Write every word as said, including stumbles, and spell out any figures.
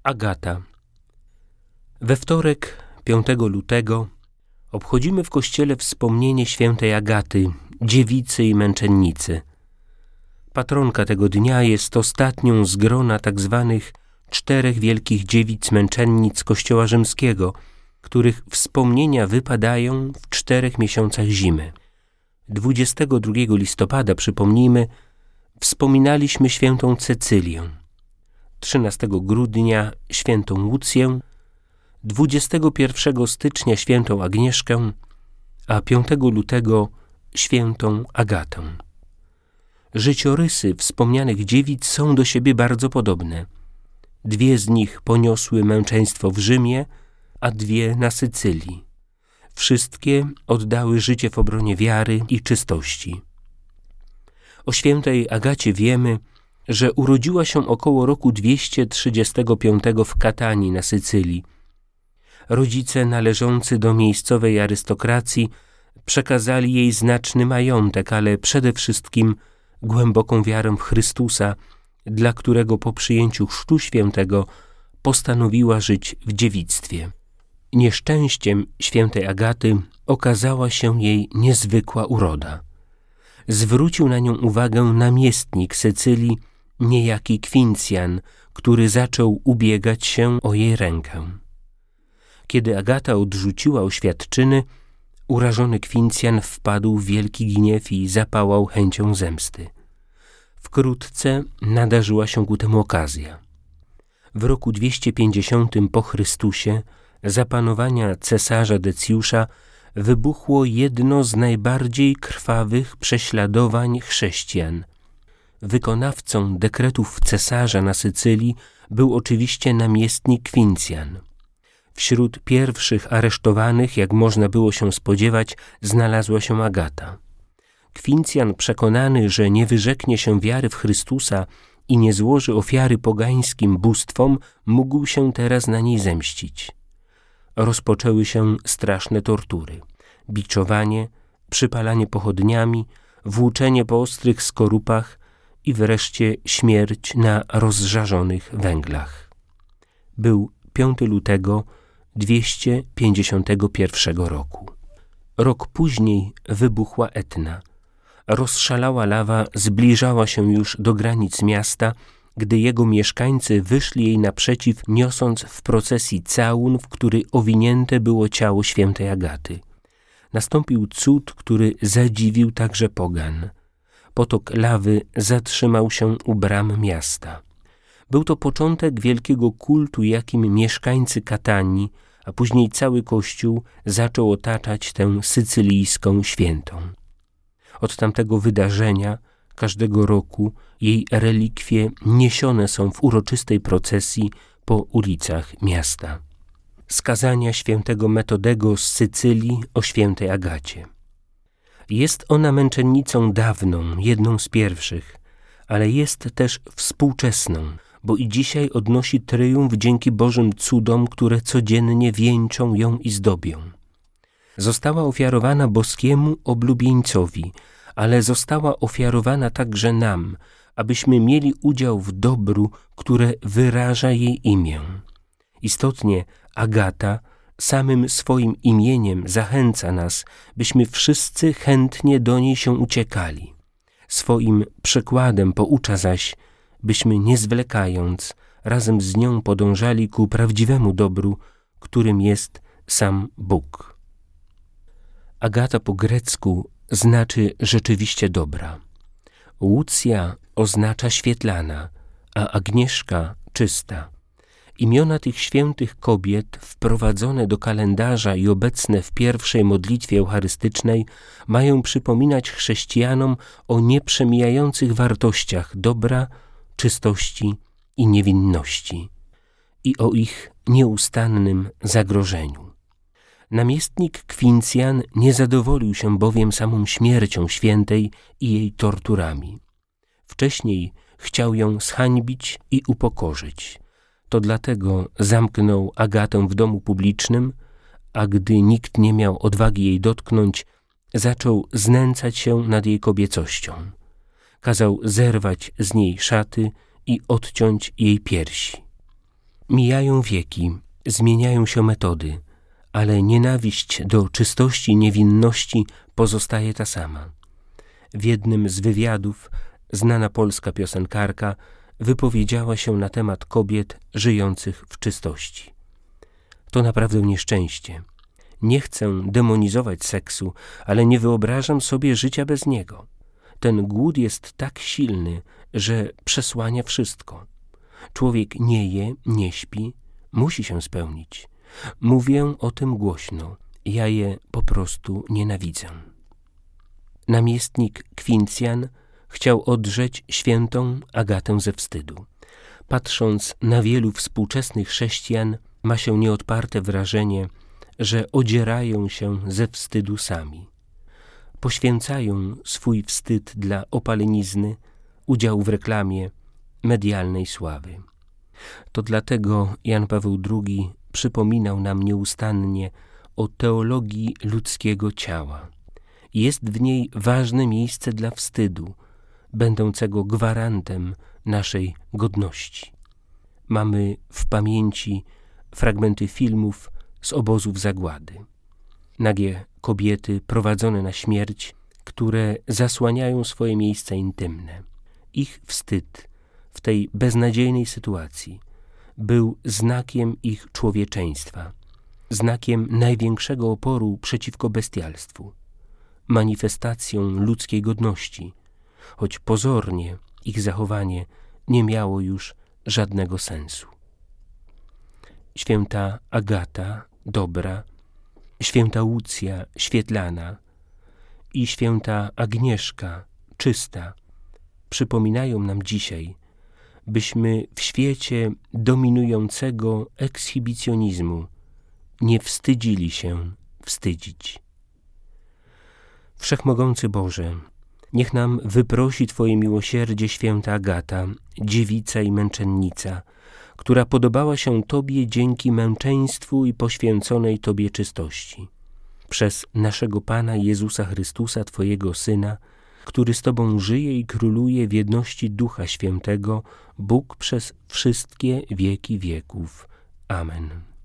Agata. We wtorek, piątego lutego, obchodzimy w kościele wspomnienie świętej Agaty, dziewicy i męczennicy. Patronka tego dnia jest ostatnią z grona tak zwanych czterech wielkich dziewic męczennic Kościoła rzymskiego, których wspomnienia wypadają w czterech miesiącach zimy. dwudziestego drugiego listopada, przypomnijmy, wspominaliśmy świętą Cecylię, trzynastego grudnia świętą Łucję, dwudziestego pierwszego stycznia świętą Agnieszkę, a piątego lutego świętą Agatę. Życiorysy wspomnianych dziewic są do siebie bardzo podobne. Dwie z nich poniosły męczeństwo w Rzymie, a dwie na Sycylii. Wszystkie oddały życie w obronie wiary i czystości. O świętej Agacie wiemy, że urodziła się około roku dwieście trzydziestego piątego w Katanii na Sycylii. Rodzice należący do miejscowej arystokracji przekazali jej znaczny majątek, ale przede wszystkim głęboką wiarę w Chrystusa, dla którego po przyjęciu chrztu świętego postanowiła żyć w dziewictwie. Nieszczęściem świętej Agaty okazała się jej niezwykła uroda. Zwrócił na nią uwagę namiestnik Sycylii, niejaki Quincjan, który zaczął ubiegać się o jej rękę. Kiedy Agata odrzuciła oświadczyny, urażony Quincjan wpadł w wielki gniew i zapałał chęcią zemsty. Wkrótce nadarzyła się ku temu okazja. W roku dwieście pięćdziesiątym po Chrystusie, za panowania cesarza Decjusza, wybuchło jedno z najbardziej krwawych prześladowań chrześcijan. Wykonawcą dekretów cesarza na Sycylii był oczywiście namiestnik Quincjan. Wśród pierwszych aresztowanych, jak można było się spodziewać, znalazła się Agata. Quincjan, przekonany, że nie wyrzeknie się wiary w Chrystusa i nie złoży ofiary pogańskim bóstwom, mógł się teraz na niej zemścić. Rozpoczęły się straszne tortury. Biczowanie, przypalanie pochodniami, włóczenie po ostrych skorupach i wreszcie śmierć na rozżarzonych węglach. Był piątego lutego dwieście pięćdziesiątego pierwszego roku. Rok później wybuchła Etna. Rozszalała lawa zbliżała się już do granic miasta, gdy jego mieszkańcy wyszli jej naprzeciw, niosąc w procesji całun, w który owinięte było ciało świętej Agaty. Nastąpił cud, który zadziwił także pogan. Potok lawy zatrzymał się u bram miasta. Był to początek wielkiego kultu, jakim mieszkańcy Katanii, a później cały Kościół zaczął otaczać tę sycylijską świętą. Od tamtego wydarzenia każdego roku jej relikwie niesione są w uroczystej procesji po ulicach miasta. Skazania świętego Metodego z Sycylii o świętej Agacie. Jest ona męczennicą dawną, jedną z pierwszych, ale jest też współczesną, bo i dzisiaj odnosi tryumf dzięki Bożym cudom, które codziennie wieńczą ją i zdobią. Została ofiarowana boskiemu oblubieńcowi, ale została ofiarowana także nam, abyśmy mieli udział w dobru, które wyraża jej imię. Istotnie Agata samym swoim imieniem zachęca nas, byśmy wszyscy chętnie do niej się uciekali. Swoim przykładem poucza zaś, byśmy nie zwlekając, razem z nią podążali ku prawdziwemu dobru, którym jest sam Bóg. Agata po grecku znaczy rzeczywiście dobra. Łucja oznacza świetlana, a Agnieszka czysta. Imiona tych świętych kobiet, wprowadzone do kalendarza i obecne w pierwszej modlitwie eucharystycznej, mają przypominać chrześcijanom o nieprzemijających wartościach dobra, czystości i niewinności i o ich nieustannym zagrożeniu. Namiestnik Quincjan nie zadowolił się bowiem samą śmiercią świętej i jej torturami. Wcześniej chciał ją zhańbić i upokorzyć. To dlatego zamknął Agatę w domu publicznym, a gdy nikt nie miał odwagi jej dotknąć, zaczął znęcać się nad jej kobiecością. Kazał zerwać z niej szaty i odciąć jej piersi. Mijają wieki, zmieniają się metody, ale nienawiść do czystości i niewinności pozostaje ta sama. W jednym z wywiadów znana polska piosenkarka wypowiedziała się na temat kobiet żyjących w czystości. To naprawdę nieszczęście. Nie chcę demonizować seksu, ale nie wyobrażam sobie życia bez niego. Ten głód jest tak silny, że przesłania wszystko. Człowiek nie je, nie śpi, musi się spełnić. Mówię o tym głośno, ja je po prostu nienawidzę. Namiestnik Kwincjan chciał odrzeć świętą Agatę ze wstydu. Patrząc na wielu współczesnych chrześcijan, ma się nieodparte wrażenie, że odzierają się ze wstydu sami. Poświęcają swój wstyd dla opalenizny, udziału w reklamie, medialnej sławy. To dlatego Jan Paweł drugi przypominał nam nieustannie o teologii ludzkiego ciała. Jest w niej ważne miejsce dla wstydu, będącego gwarantem naszej godności. Mamy w pamięci fragmenty filmów z obozów zagłady. Nagie kobiety prowadzone na śmierć, które zasłaniają swoje miejsca intymne. Ich wstyd w tej beznadziejnej sytuacji był znakiem ich człowieczeństwa, znakiem największego oporu przeciwko bestialstwu, manifestacją ludzkiej godności, choć pozornie ich zachowanie nie miało już żadnego sensu. Święta Agata, dobra, święta Łucja, świetlana i święta Agnieszka, czysta, przypominają nam dzisiaj, byśmy w świecie dominującego ekshibicjonizmu nie wstydzili się wstydzić. Wszechmogący Boże, niech nam wyprosi Twoje miłosierdzie święta Agata, dziewica i męczennica, która podobała się Tobie dzięki męczeństwu i poświęconej Tobie czystości. Przez naszego Pana Jezusa Chrystusa, Twojego Syna, który z Tobą żyje i króluje w jedności Ducha Świętego, Bóg przez wszystkie wieki wieków. Amen.